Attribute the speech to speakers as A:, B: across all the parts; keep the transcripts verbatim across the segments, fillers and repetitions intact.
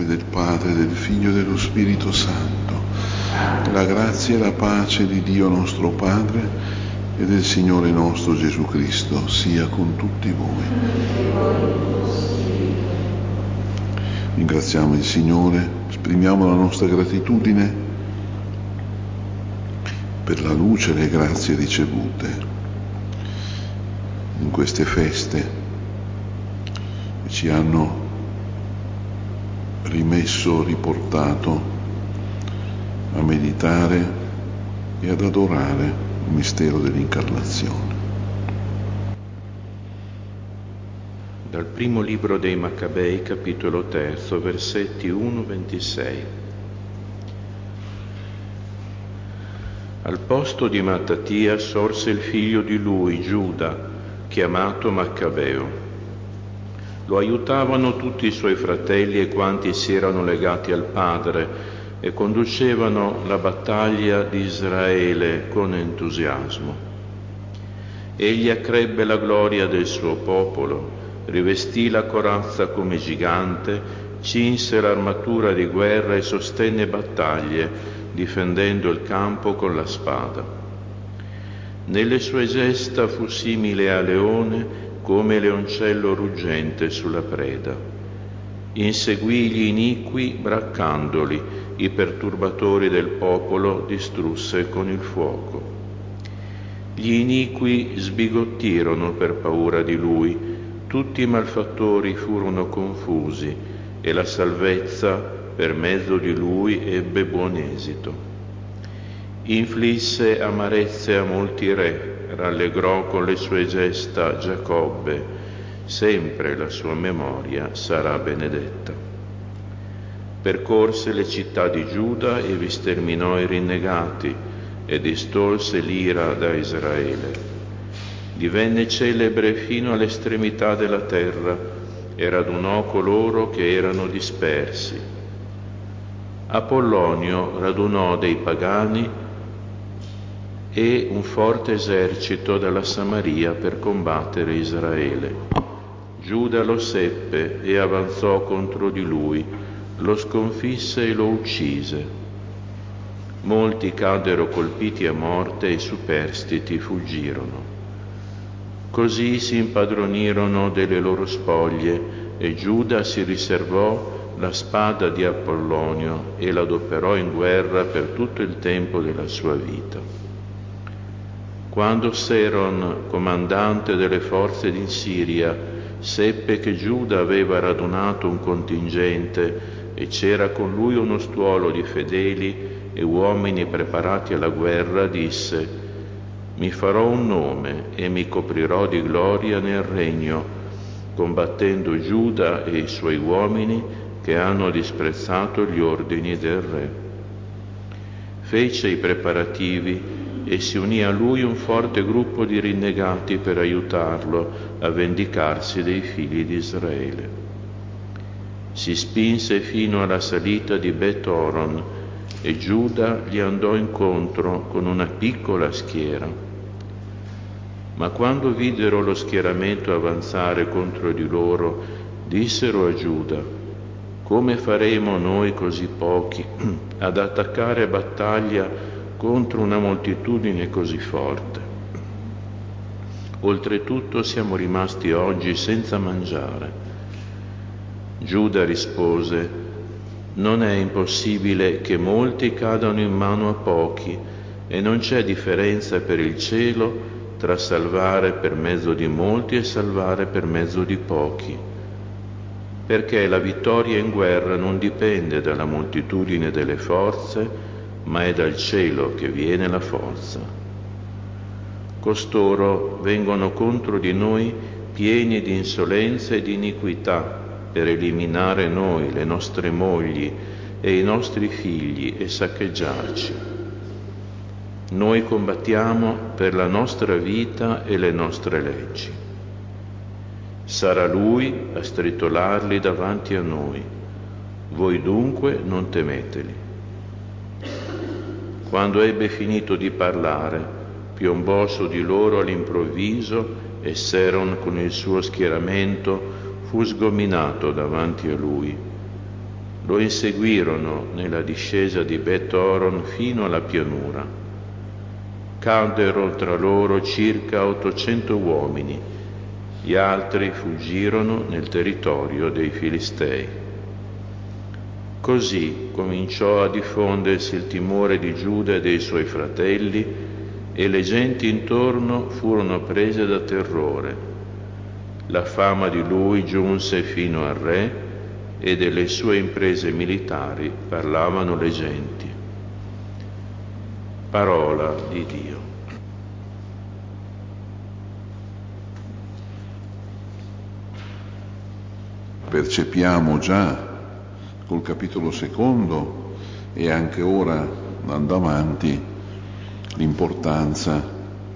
A: nome del Padre, del Figlio e dello Spirito Santo. La grazia e la pace di Dio nostro Padre e del Signore nostro Gesù Cristo sia con tutti voi. Ringraziamo il Signore, esprimiamo la nostra gratitudine per la luce e le grazie ricevute in queste feste che ci hanno rimesso, riportato a meditare e ad adorare il mistero dell'incarnazione.
B: Dal primo libro dei Maccabei, capitolo terzo, versetti uno ventisei. Al posto di Mattatia sorse il figlio di lui, Giuda, chiamato Maccabeo. Lo aiutavano tutti i suoi fratelli e quanti si erano legati al padre e conducevano la battaglia di Israele con entusiasmo. Egli accrebbe la gloria del suo popolo, rivestì la corazza come gigante, cinse l'armatura di guerra e sostenne battaglie, difendendo il campo con la spada. Nelle sue gesta fu simile a leone, come leoncello ruggente sulla preda. Inseguì gli iniqui braccandoli, i perturbatori del popolo distrusse con il fuoco. Gli iniqui sbigottirono per paura di lui, tutti i malfattori furono confusi e la salvezza per mezzo di lui ebbe buon esito. Inflisse amarezze a molti re, rallegrò con le sue gesta Giacobbe, sempre la sua memoria sarà benedetta. Percorse le città di Giuda e vi sterminò i rinnegati e distolse l'ira da Israele. Divenne celebre fino all'estremità della terra e radunò coloro che erano dispersi. Apollonio radunò dei pagani e un forte esercito dalla Samaria per combattere Israele. Giuda lo seppe e avanzò contro di lui, lo sconfisse e lo uccise. Molti caddero colpiti a morte e i superstiti fuggirono. Così si impadronirono delle loro spoglie e Giuda si riservò la spada di Apollonio e l'adoperò in guerra per tutto il tempo della sua vita. Quando Seron, comandante delle forze di Siria, seppe che Giuda aveva radunato un contingente e c'era con lui uno stuolo di fedeli e uomini preparati alla guerra, disse: «Mi farò un nome e mi coprirò di gloria nel regno, combattendo Giuda e i suoi uomini che hanno disprezzato gli ordini del re». Fece i preparativi e si unì a lui un forte gruppo di rinnegati per aiutarlo a vendicarsi dei figli di Israele. Si spinse fino alla salita di Bet-Horon e Giuda gli andò incontro con una piccola schiera. Ma quando videro lo schieramento avanzare contro di loro, dissero a Giuda: «Come faremo noi così pochi ad attaccare a battaglia contro una moltitudine così forte? Oltretutto siamo rimasti oggi senza mangiare». Giuda rispose: «Non è impossibile che molti cadano in mano a pochi, e non c'è differenza per il cielo tra salvare per mezzo di molti e salvare per mezzo di pochi, perché la vittoria in guerra non dipende dalla moltitudine delle forze, ma è dal cielo che viene la forza. Costoro vengono contro di noi pieni di insolenza e di iniquità per eliminare noi, le nostre mogli e i nostri figli e saccheggiarci. Noi combattiamo per la nostra vita e le nostre leggi. Sarà lui a stritolarli davanti a noi. Voi dunque non temeteli». Quando ebbe finito di parlare, piombò su di loro all'improvviso e Seron con il suo schieramento fu sgominato davanti a lui. lo inseguirono nella discesa di Bet Horon fino alla pianura. Caddero tra loro circa ottocento uomini, gli altri fuggirono nel territorio dei Filistei. Così cominciò a diffondersi il timore di Giuda e dei suoi fratelli, e le genti intorno furono prese da terrore. La fama di lui giunse fino al re, e delle sue imprese militari parlavano le genti. Parola di Dio.
A: Percepiamo già col capitolo secondo e anche ora andando avanti l'importanza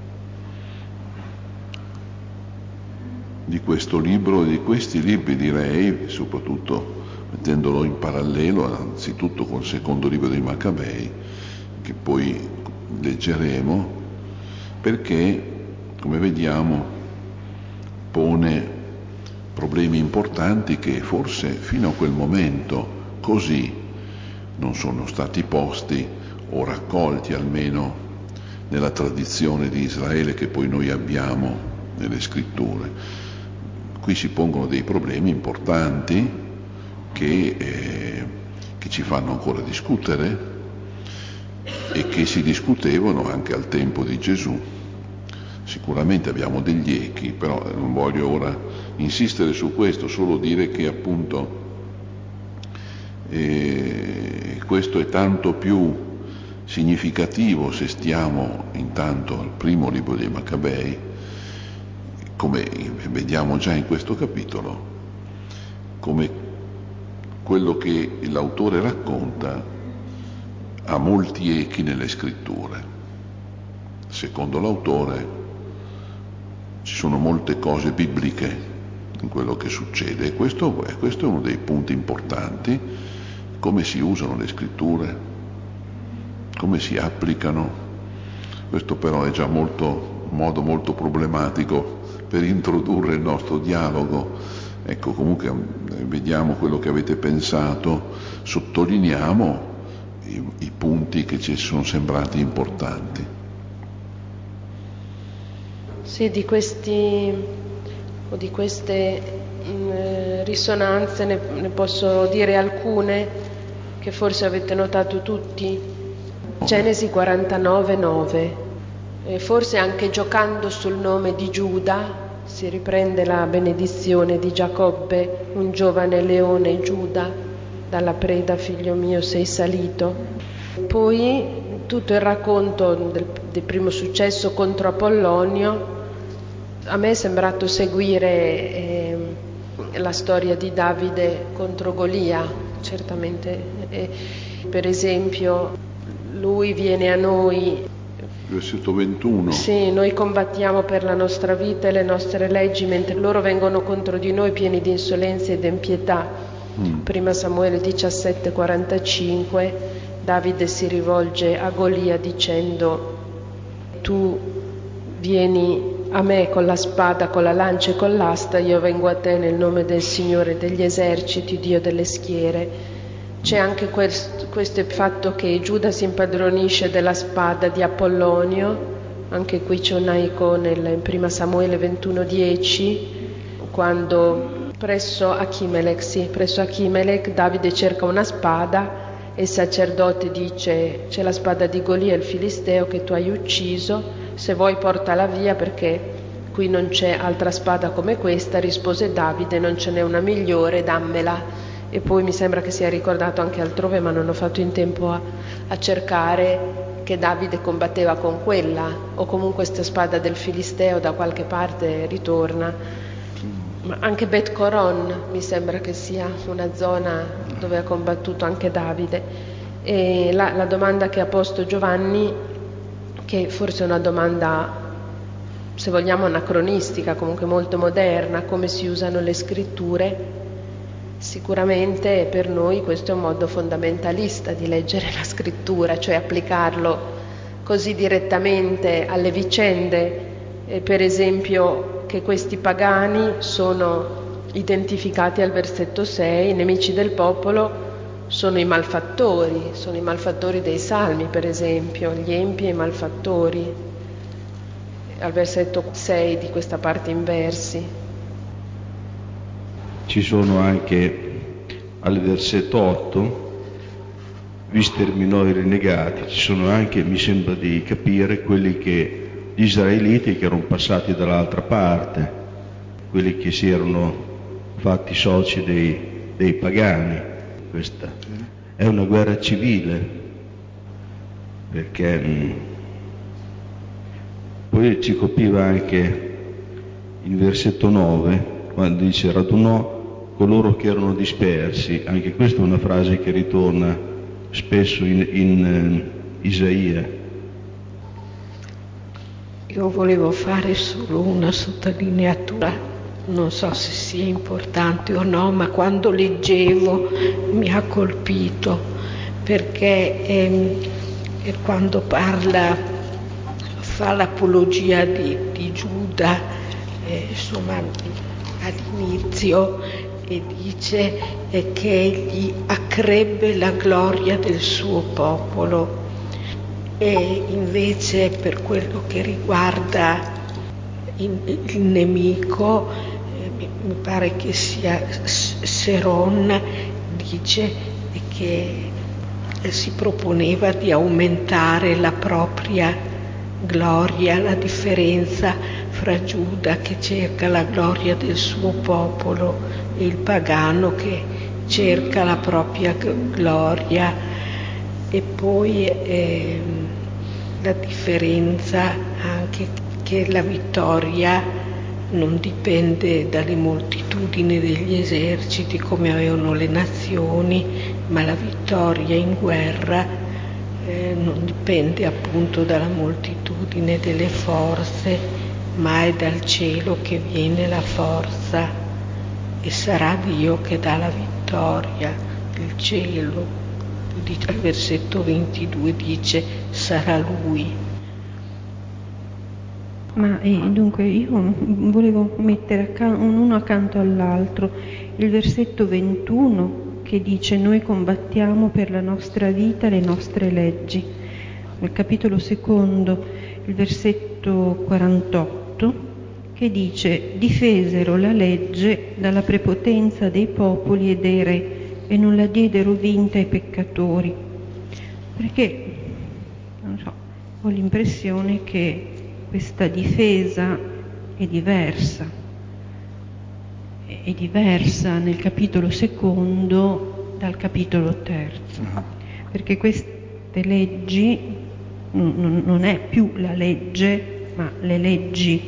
A: di questo libro e di questi libri, direi, soprattutto mettendolo in parallelo anzitutto col secondo libro dei Maccabei, che poi leggeremo, perché, come vediamo, pone problemi importanti che forse fino a quel momento così non sono stati posti o raccolti almeno nella tradizione di Israele che poi noi abbiamo nelle scritture. Qui si pongono dei problemi importanti che, eh, che ci fanno ancora discutere e che si discutevano anche al tempo di Gesù. Sicuramente abbiamo degli echi, però non voglio ora insistere su questo, solo dire che appunto eh, questo è tanto più significativo se stiamo intanto al primo libro dei Maccabei, come vediamo già in questo capitolo, come quello che l'autore racconta ha molti echi nelle scritture. Secondo l'autore ci sono molte cose bibliche in quello che succede, e questo, questo è uno dei punti importanti, come si usano le scritture, come si applicano. Questo però è già molto, un modo molto problematico per introdurre il nostro dialogo. Ecco, comunque vediamo quello che avete pensato, sottolineiamo i, i punti che ci sono sembrati importanti.
C: Sì, di questi o di queste mh, risonanze ne, ne posso dire alcune che forse avete notato tutti. Genesi quarantanove nove, e forse anche giocando sul nome di Giuda si riprende la benedizione di Giacobbe: un giovane leone Giuda, dalla preda figlio mio sei salito. Poi tutto il racconto del, del primo successo contro Apollonio. A me è sembrato seguire eh, la storia di Davide contro Golia, certamente. Eh, per esempio, lui viene a noi.
A: Versetto ventuno.
C: Sì, noi combattiamo per la nostra vita e le nostre leggi, mentre loro vengono contro di noi pieni di insolenza ed impietà. Mm. Prima Samuele diciassette quarantacinque, Davide si rivolge a Golia dicendo: tu vieni a me con la spada, con la lancia e con l'asta, io vengo a te nel nome del Signore degli eserciti, Dio delle schiere. C'è anche questo, questo fatto che Giuda si impadronisce della spada di Apollonio. Anche qui c'è un eco nel, in prima Samuele ventuno dieci, quando presso Achimelech, sì, presso Achimelech Davide cerca una spada e il sacerdote dice: c'è la spada di Golia il filisteo che tu hai ucciso, se vuoi portala via perché qui non c'è altra spada come questa. Rispose Davide: non ce n'è una migliore, dammela. E poi mi sembra che sia ricordato anche altrove, ma non ho fatto in tempo a, a cercare, che Davide combatteva con quella, o comunque questa spada del filisteo da qualche parte ritorna. Ma anche Bet Coron mi sembra che sia una zona dove ha combattuto anche Davide. E la, la domanda che ha posto Giovanni, che forse è una domanda, se vogliamo, anacronistica, comunque molto moderna: come si usano le scritture? Sicuramente per noi questo è un modo fondamentalista di leggere la scrittura, cioè applicarlo così direttamente alle vicende. E per esempio che questi pagani sono identificati al versetto sei, nemici del popolo, sono i malfattori, sono i malfattori dei Salmi, per esempio, gli empi e i malfattori, al versetto sei di questa parte in versi.
D: Ci sono anche al versetto otto, vi sterminò i rinnegati, ci sono anche, mi sembra di capire, quelli che, gli israeliti che erano passati dall'altra parte, quelli che si erano fatti soci dei, dei pagani. Questa è una guerra civile, perché mh, poi ci colpiva anche il versetto nove, quando dice radunò coloro che erano dispersi. Anche questa è una frase che ritorna spesso in, in uh, Isaia.
E: Io volevo fare solo una sottolineatura, non so se sia importante o no, ma quando leggevo mi ha colpito, perché ehm, quando parla, fa l'apologia di, di Giuda, eh, insomma all'inizio, e dice eh, che egli accrebbe la gloria del suo popolo. E invece per quello che riguarda il, il nemico, eh, mi, mi pare che sia Seron, dice che si proponeva di aumentare la propria gloria, la differenza fra Giuda che cerca la gloria del suo popolo e il pagano che cerca la propria gloria. E poi eh, la differenza anche che la vittoria non dipende dalle moltitudini degli eserciti come avevano le nazioni, ma la vittoria in guerra eh, non dipende appunto dalla moltitudine delle forze, ma è dal cielo che viene la forza e sarà Dio che dà la vittoria, il cielo. Al versetto ventidue dice sarà lui.
F: Ma eh, dunque io volevo mettere uno accanto all'altro il versetto ventuno che dice noi combattiamo per la nostra vita le nostre leggi, nel capitolo secondo il versetto quarantotto che dice difesero la legge dalla prepotenza dei popoli e dei re e non la diedero vinta ai peccatori, perché non so, ho l'impressione che questa difesa è diversa, è diversa nel capitolo secondo dal capitolo terzo, perché queste leggi non, non è più la legge, ma le leggi.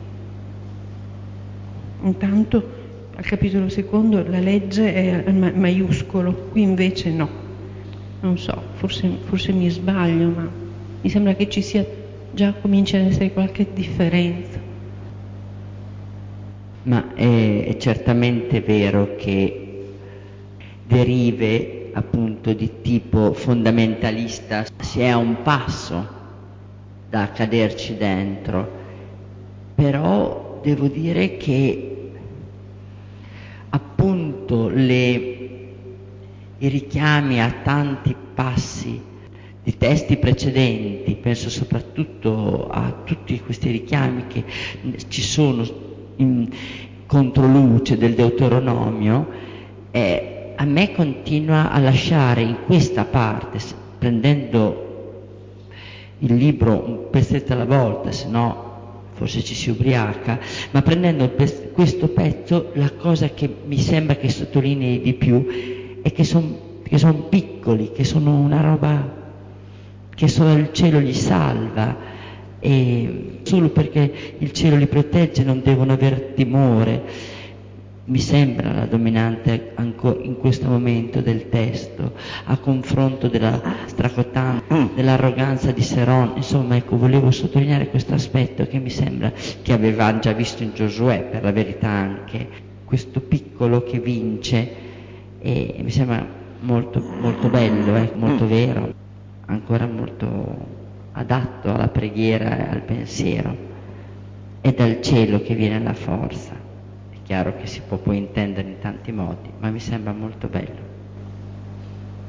F: Intanto al capitolo secondo la legge è maiuscolo, qui invece no. Non so, forse, forse mi sbaglio, ma mi sembra che ci sia già comincia ad essere qualche differenza.
G: Ma è, è certamente vero che derive appunto di tipo fondamentalista si è a un passo da caderci dentro, però devo dire che appunto le, i richiami a tanti passi di testi precedenti, penso soprattutto a tutti questi richiami che ci sono in controluce del Deuteronomio, eh, a me continua a lasciare in questa parte, prendendo il libro un pezzetto alla volta, se no forse ci si ubriaca, ma prendendo questo pezzo la cosa che mi sembra che sottolinei di più è che sono che son piccoli, che sono una roba che solo il cielo li salva, e solo perché il cielo li protegge non devono aver timore. Mi sembra la dominante ancora in questo momento del testo, a confronto della stracotanza, dell'arroganza di Seron. Insomma, ecco, volevo sottolineare questo aspetto che mi sembra che avevamo già visto in Giosuè, per la verità, anche questo piccolo che vince, e mi sembra molto, molto bello, eh, molto vero, ancora molto adatto alla preghiera e al pensiero. È dal cielo che viene la forza. Chiaro che si può poi intendere in tanti modi, ma mi sembra molto bello.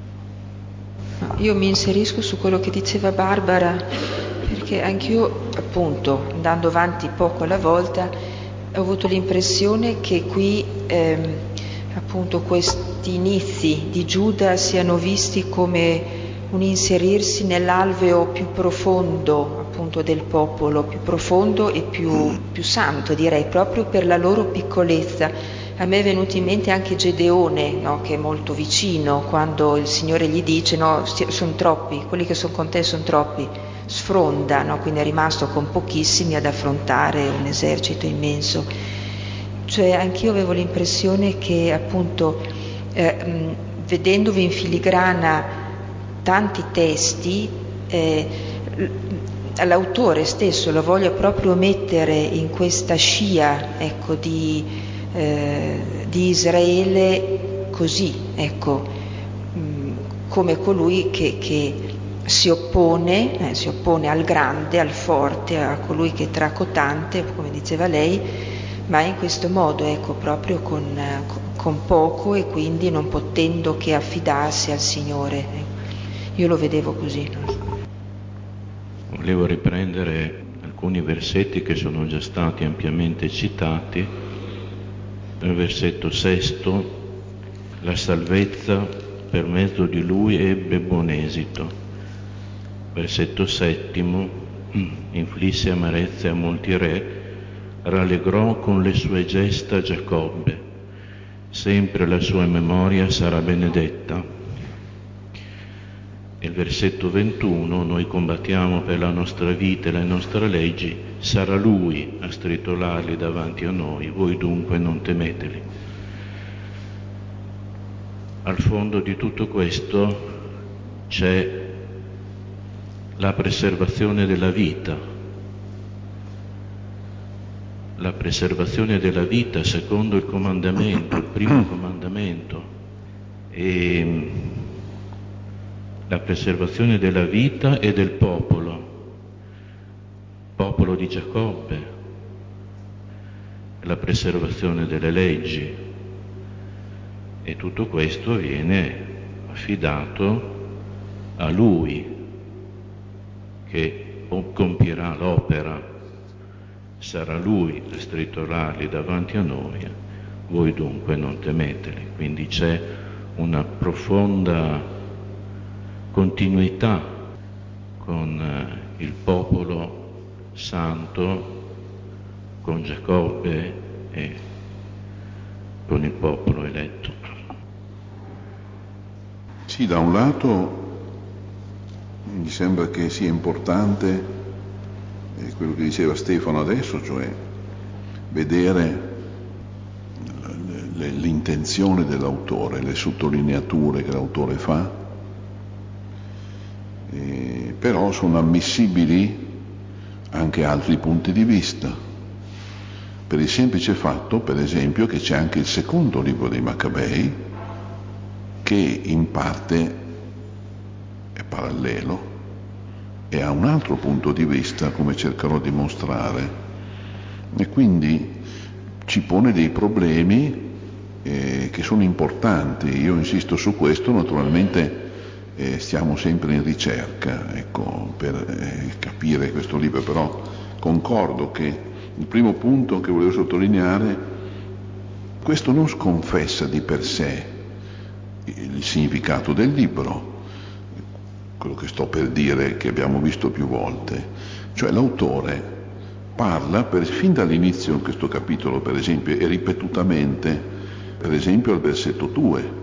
H: io mi inserisco su quello che diceva Barbara, perché anch'io, appunto, andando avanti poco alla volta, ho avuto l'impressione che qui ehm, appunto questi inizi di Giuda siano visti come un inserirsi nell'alveo più profondo appunto del popolo, più profondo e più, più santo, direi, proprio per la loro piccolezza. A me è venuto in mente anche Gedeone, no, che è molto vicino, quando il Signore gli dice no, sono troppi, quelli che sono con te sono troppi, sfronda, no, quindi è rimasto con pochissimi ad affrontare un esercito immenso. Cioè anch'io avevo l'impressione che appunto eh, mh, vedendovi in filigrana tanti testi, eh, l'autore stesso lo voglia proprio mettere in questa scia, ecco, di, eh, di Israele così, ecco, mh, come colui che, che si oppone, eh, si oppone al grande, al forte, a colui che è tracotante, come diceva lei, ma in questo modo, ecco, proprio con, con poco e quindi non potendo che affidarsi al Signore. Ecco. Io lo vedevo così.
B: Volevo riprendere alcuni versetti che sono già stati ampiamente citati. Nel versetto sesto, la salvezza per mezzo di lui ebbe buon esito. Versetto settimo, inflisse amarezze a molti re, rallegrò con le sue gesta Giacobbe, sempre la sua memoria sarà benedetta. Il versetto ventuno, noi combattiamo per la nostra vita e le nostre leggi, sarà lui a stritolarli davanti a noi, voi dunque non temeteli. Al fondo di tutto questo c'è la preservazione della vita, la preservazione della vita secondo il comandamento, il primo comandamento, e la preservazione della vita e del popolo, popolo di Giacobbe, la preservazione delle leggi, e tutto questo viene affidato a lui che compirà l'opera, sarà lui a stritolarli davanti a noi, voi dunque non temeteli. Quindi c'è una profonda continuità con eh, il popolo santo, con Giacobbe e con il popolo eletto.
A: Sì, da un lato mi sembra che sia importante eh, quello che diceva Stefano adesso, cioè vedere le, l'intenzione dell'autore, le sottolineature che l'autore fa. Eh, però sono ammissibili anche altri punti di vista, per il semplice fatto, per esempio, che c'è anche il secondo libro dei Maccabei, che in parte è parallelo e ha un altro punto di vista, come cercherò di mostrare, e quindi ci pone dei problemi eh, che sono importanti. Io insisto su questo, naturalmente. Eh, stiamo sempre in ricerca, ecco, per eh, capire questo libro, però concordo che il primo punto che volevo sottolineare, questo non sconfessa di per sé il significato del libro, quello che sto per dire, che abbiamo visto più volte, cioè l'autore parla per, fin dall'inizio in questo capitolo, per esempio, e ripetutamente, per esempio al versetto due,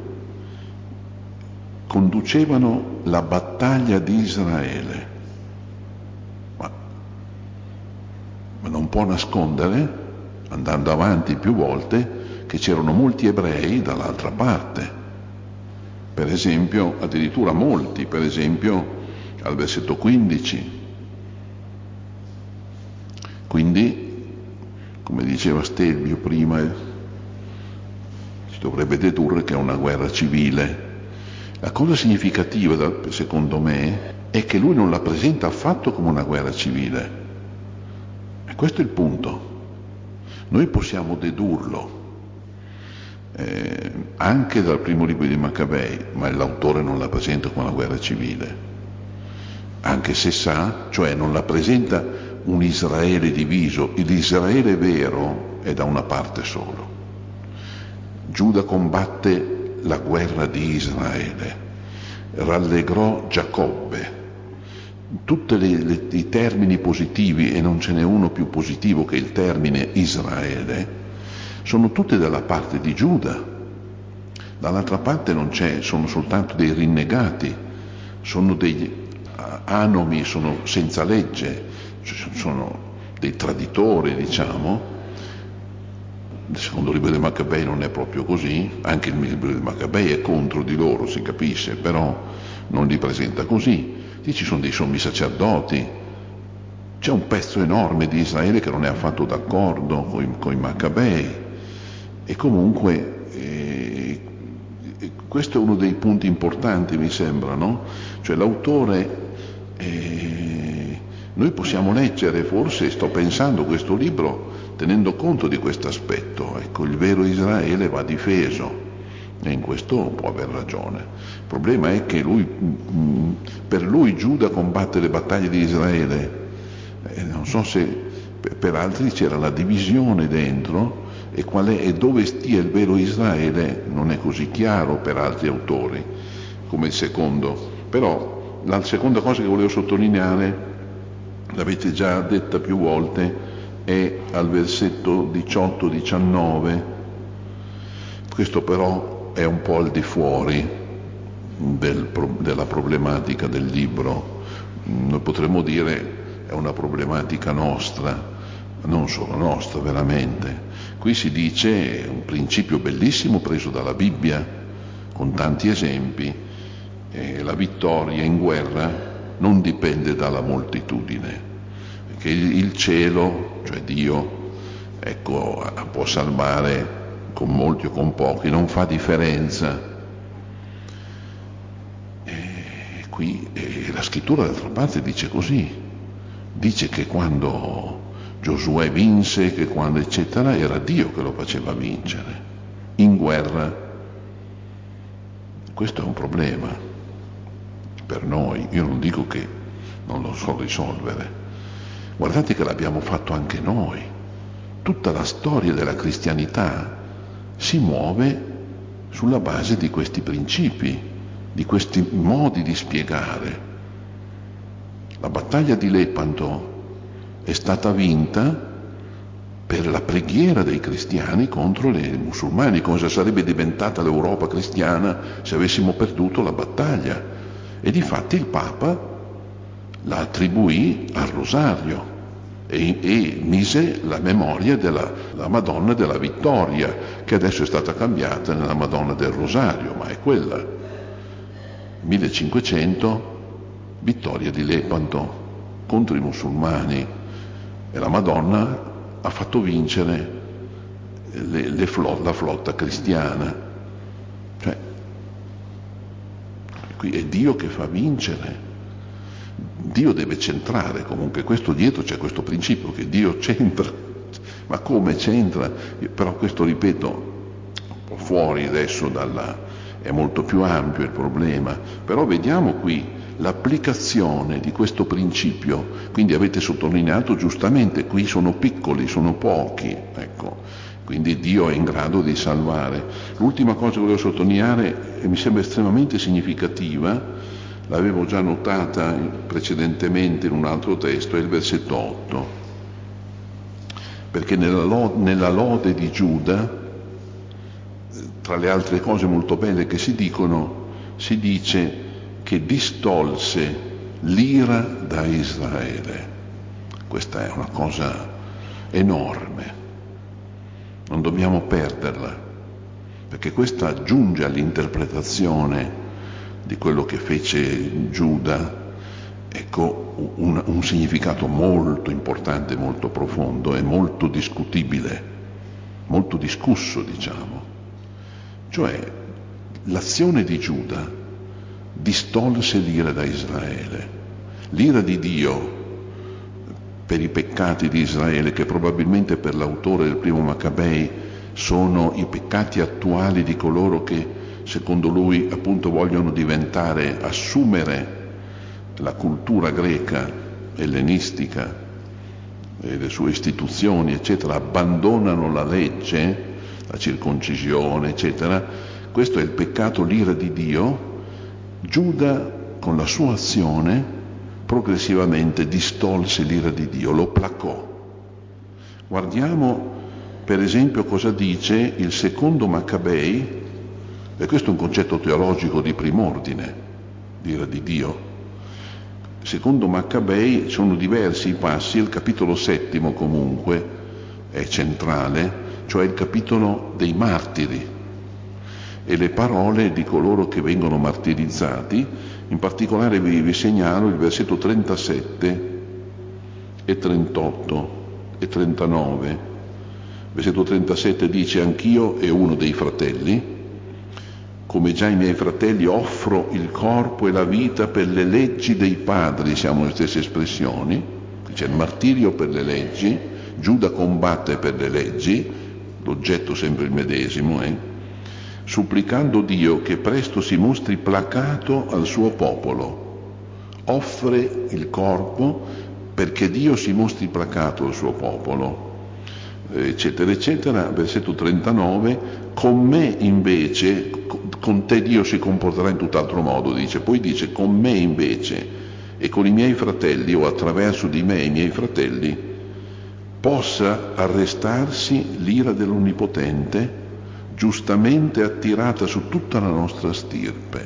A: conducevano la battaglia di Israele, ma, ma non può nascondere, andando avanti più volte, che c'erano molti ebrei dall'altra parte, per esempio, addirittura molti, per esempio al versetto quindici. Quindi, come diceva Stelvio prima, si dovrebbe dedurre che è una guerra civile. La cosa significativa, secondo me, è che lui non la presenta affatto come una guerra civile. E questo è il punto. Noi possiamo dedurlo, eh, anche dal primo libro di Maccabei, ma l'autore non la presenta come una guerra civile, anche se sa, cioè non la presenta un Israele diviso. L'Israele vero è da una parte solo. Giuda combatte la guerra di Israele, rallegrò Giacobbe. Tutti i termini positivi, e non ce n'è uno più positivo che il termine Israele, sono tutti dalla parte di Giuda. Dall'altra parte non c'è, sono soltanto dei rinnegati, sono degli anomi, sono senza legge, sono dei traditori, diciamo. Il secondo libro dei Maccabei non è proprio così, anche il libro dei Maccabei è contro di loro, si capisce, però non li presenta così. Lì ci sono dei sommi sacerdoti, c'è un pezzo enorme di Israele che non è affatto d'accordo con i Maccabei, e comunque eh, questo è uno dei punti importanti, mi sembra, no? Cioè l'autore, eh, noi possiamo leggere, forse sto pensando questo libro tenendo conto di questo aspetto, ecco, il vero Israele va difeso, e in questo può aver ragione. Il problema è che lui, per lui Giuda combatte le battaglie di Israele, eh, non so se per altri c'era la divisione dentro, e, qual è, e dove stia il vero Israele non è così chiaro per altri autori, come il secondo. Però la seconda cosa che volevo sottolineare, l'avete già detta più volte, è al versetto diciotto diciannove. Questo però è un po' al di fuori del, della problematica del libro. Noi potremmo dire è una problematica nostra, non solo nostra, veramente. Qui si dice un principio bellissimo preso dalla Bibbia, con tanti esempi: eh, la vittoria in guerra non dipende dalla moltitudine, perché il cielo, cioè Dio, ecco, può salvare con molti o con pochi, non fa differenza. E qui e la scrittura d'altra parte dice così, dice che quando Giosuè vinse, che quando eccetera, era Dio che lo faceva vincere in guerra. Questo è un problema per noi, io non dico che non lo so risolvere, guardate che l'abbiamo fatto anche noi. Tutta la storia della cristianità si muove sulla base di questi principi, di questi modi di spiegare. La battaglia di Lepanto è stata vinta per la preghiera dei cristiani contro i musulmani. Cosa sarebbe diventata l'Europa cristiana se avessimo perduto la battaglia? E difatti il Papa la attribuì al Rosario e, e mise la memoria della la Madonna della Vittoria, che adesso è stata cambiata nella Madonna del Rosario, ma è quella. millecinquecento, vittoria di Lepanto contro i musulmani, e la Madonna ha fatto vincere le, le flot, la flotta cristiana. Cioè, qui è Dio che fa vincere. Dio deve centrare, comunque questo dietro c'è questo principio che Dio c'entra, ma come c'entra? Però questo, ripeto, un po' fuori adesso dalla, è molto più ampio il problema, però vediamo qui l'applicazione di questo principio. Quindi avete sottolineato giustamente, qui sono piccoli, sono pochi, ecco, quindi Dio è in grado di salvare. L'ultima cosa che volevo sottolineare, e mi sembra estremamente significativa, l'avevo già notata precedentemente in un altro testo, è il versetto otto, perché nella lode, nella lode di Giuda, tra le altre cose molto belle che si dicono, si dice che distolse l'ira da Israele. Questa è una cosa enorme, non dobbiamo perderla, perché questa aggiunge all'interpretazione di quello che fece Giuda, ecco, un, un significato molto importante, molto profondo e molto discutibile, molto discusso, diciamo. Cioè, l'azione di Giuda distolse l'ira da Israele. L'ira di Dio per i peccati di Israele, che probabilmente per l'autore del primo Maccabei sono i peccati attuali di coloro che, secondo lui, appunto vogliono diventare, assumere la cultura greca, ellenistica, e le sue istituzioni, eccetera, abbandonano la legge, la circoncisione, eccetera. Questo è il peccato, l'ira di Dio. Giuda, con la sua azione, progressivamente distolse l'ira di Dio, lo placò. Guardiamo per esempio cosa dice il secondo Maccabei, e questo è un concetto teologico di prim'ordine, l'ira di Dio. Secondo Maccabei sono diversi i passi, il capitolo settimo comunque è centrale, cioè il capitolo dei martiri e le parole di coloro che vengono martirizzati. In particolare vi, vi segnalo il versetto trentasette e trentotto e trentanove. Versetto trentasette dice: anch'io e uno dei fratelli, come già i miei fratelli, offro il corpo e la vita per le leggi dei padri. Siamo le stesse espressioni, c'è il martirio per le leggi, Giuda combatte per le leggi, l'oggetto sempre il medesimo, eh? supplicando Dio che presto si mostri placato al suo popolo. Offre il corpo perché Dio si mostri placato al suo popolo, eccetera, eccetera. Versetto trentanove: con me invece, con te Dio si comporterà in tutt'altro modo, dice. Poi dice: con me invece e con i miei fratelli, o attraverso di me e i miei fratelli, possa arrestarsi l'ira dell'Onnipotente, giustamente attirata su tutta la nostra stirpe.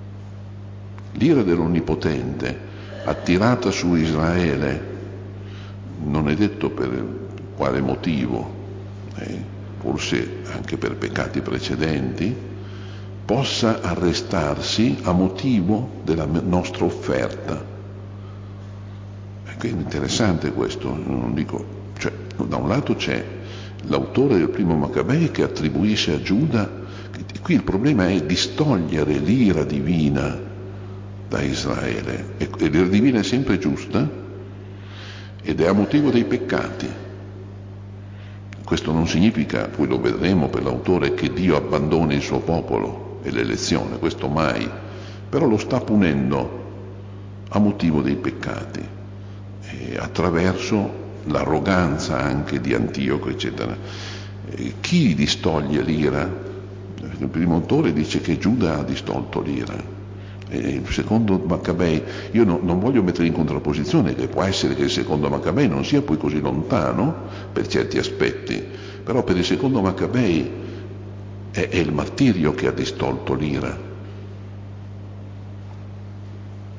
A: L'ira dell'Onnipotente attirata su Israele, non è detto per quale motivo, eh, forse anche per peccati precedenti, possa arrestarsi a motivo della nostra offerta. Ecco, è interessante questo, non dico, cioè, da un lato c'è l'autore del primo Maccabei che attribuisce a Giuda, qui il problema è distogliere l'ira divina da Israele, e l'ira divina è sempre giusta ed è a motivo dei peccati. Questo non significa, poi lo vedremo per l'autore, che Dio abbandoni il suo popolo e l'elezione, questo mai, però lo sta punendo a motivo dei peccati, e attraverso l'arroganza anche di Antioco, eccetera. E chi distoglie l'ira? Il primo autore dice che Giuda ha distolto l'ira. E il secondo Maccabei, io no, non voglio mettere in contrapposizione, che può essere che il secondo Maccabei non sia poi così lontano per certi aspetti, però per il secondo Maccabei è, è il martirio che ha distolto l'ira.